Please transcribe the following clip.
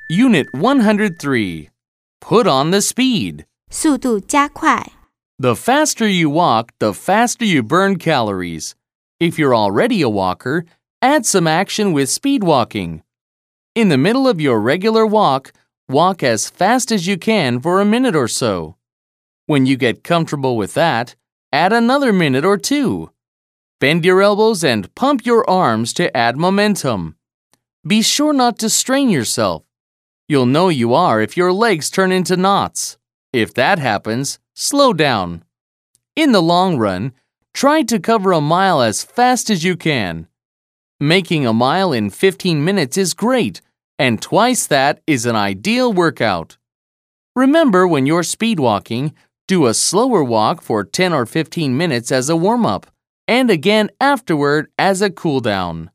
Unit 103. Put on the speed. 速度加快。 The faster you walk, the faster you burn calories. If you're already a walker, add some action with speed walking. In the middle of your regular walk, walk as fast as you can for a minute or so. When you get comfortable with that, add another minute or two. Bend your elbows and pump your arms to add momentum. Be sure not to strain yourself. You'll know you are if your legs turn into knots. If that happens, slow down. In the long run, try to cover a mile as fast as you can. Making a mile in 15 minutes is great, and twice that is an ideal workout. Remember, when you're speed walking, do a slower walk for 10 or 15 minutes as a warm-up, and again afterward as a cool-down.